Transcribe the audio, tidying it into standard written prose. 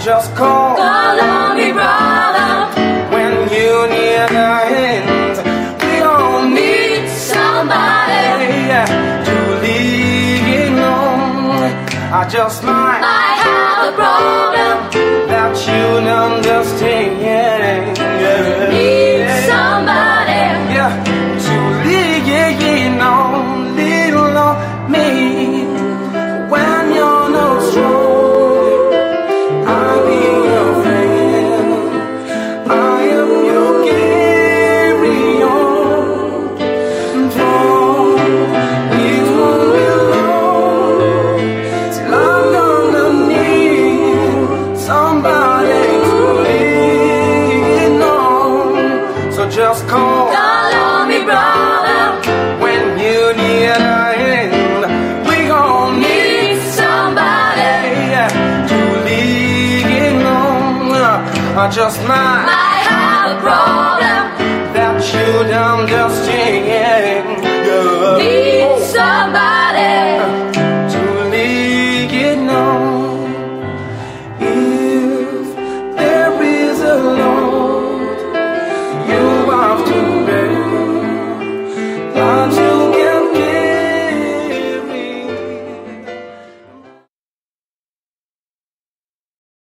just call on me, brother. when you need a hand. We all need somebody to lean on. I just might have a problem that you'll understand. Need somebody to lean on, lean on me when you're not strong. I'll be your friend. I am your carry-on. It won't be long till I'm gonna need somebody to lean on. So just call on me, brother. when you need a hand. We gon' need somebody to lean on. I just might have a problem that you'd understand.